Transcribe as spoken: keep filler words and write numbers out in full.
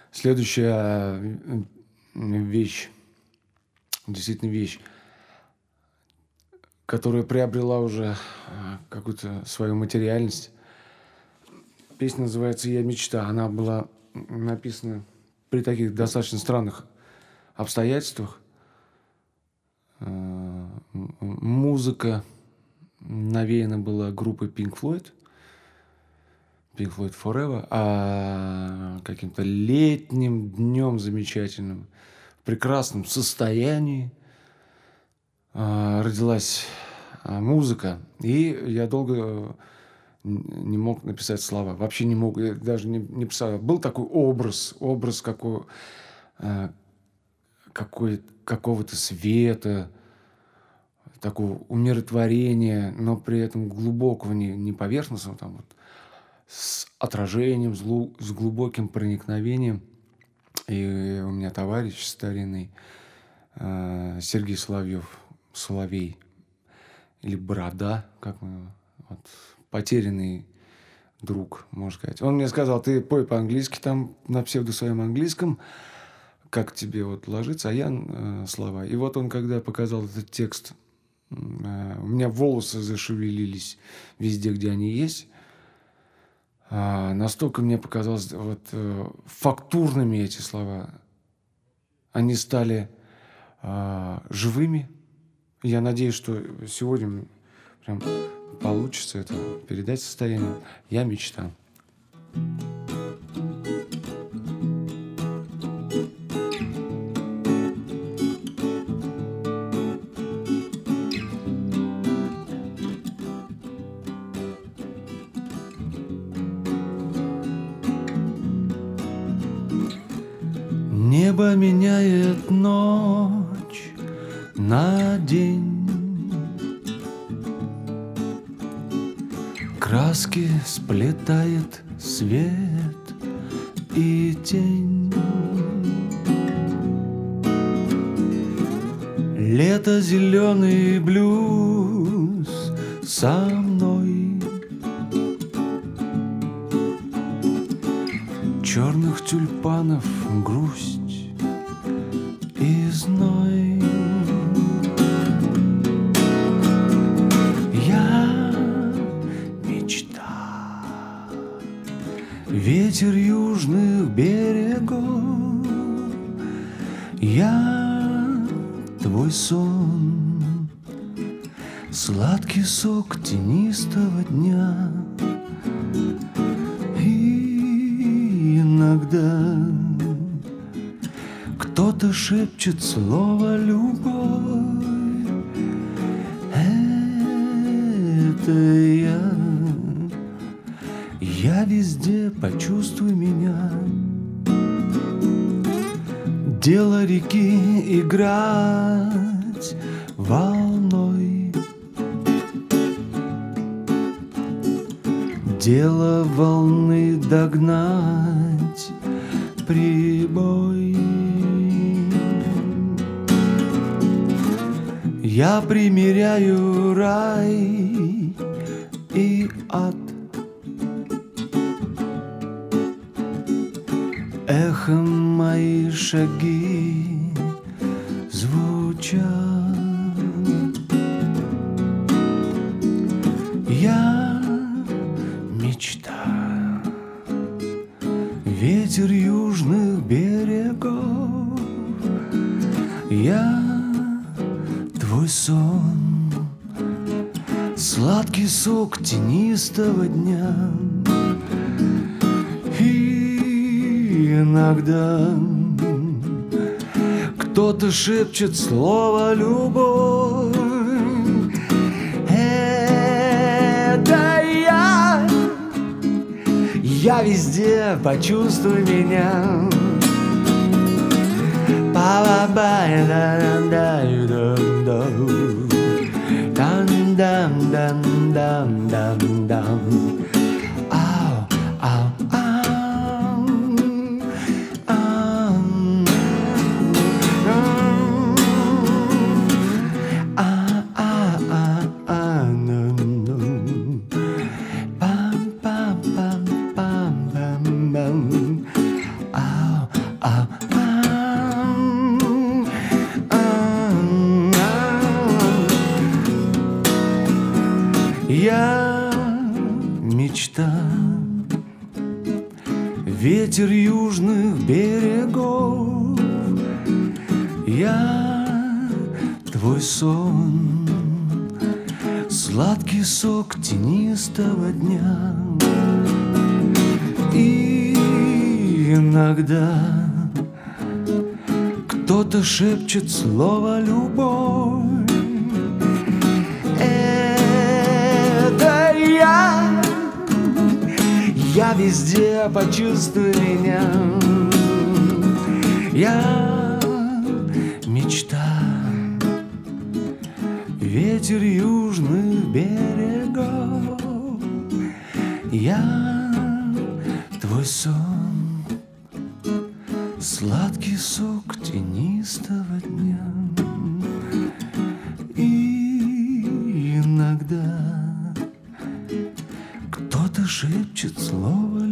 Следующая вещь, действительно вещь, которая приобрела уже какую-то свою материальность. Песня называется «Я мечта». Она была написана при таких достаточно странных обстоятельствах. Музыка навеяна была группой Pink Floyd, Pink Floyd Forever, а каким-то летним днем замечательным, в прекрасном состоянии родилась музыка, и я долго не мог написать слова, вообще не мог, я даже не, не писал. Был такой образ, образ какой, какой, какого-то света, такого умиротворения, но при этом глубокого, не, не поверхностного, там вот, с отражением, с, глу, с глубоким проникновением. И у меня товарищ старинный, э, Сергей Соловьев, Соловей, или Борода, как мы, вот, потерянный друг, можно сказать. Он мне сказал: ты пой по-английски там, на псевдо своем английском, как тебе вот ложится, а я э, слова. И вот он, когда показал этот текст, э, у меня волосы зашевелились везде, где они есть. А, настолько мне показалось вот, э, фактурными эти слова. Они стали э, живыми. Я надеюсь, что сегодня прям получится это передать состояние. Я мечта. Небо меняет ночь на день, краски сплетает свет и тень. Лето, зеленый блюз со мной, черных тюльпанов грусть и зной. Я мечта, ветер южных берегов. Я твой сон, сладкий сок тенистого дня. И иногда кто-то шепчет слово «любовь». Это я. Я везде, почувствуй меня. Дело реки играть волной. Дело волны догнать прибой. Я примеряю рай и ад. Эхом мои шаги звучат. Я мечта, ветер южных берегов. Я твой сон, сладкий сок тенистого дня. И иногда кто-то шепчет слово «любовь». Это я. Я везде, почувствуй меня. ветер южных берегов. Я твой сон, сладкий сок тенистого дня. И иногда кто-то шепчет слово «любовь». Это я, я везде, почувствуй меня. Я мечта, ветер южных берегов. Я твой сон, сладкий сок тенистого дня. И иногда кто-то шепчет слово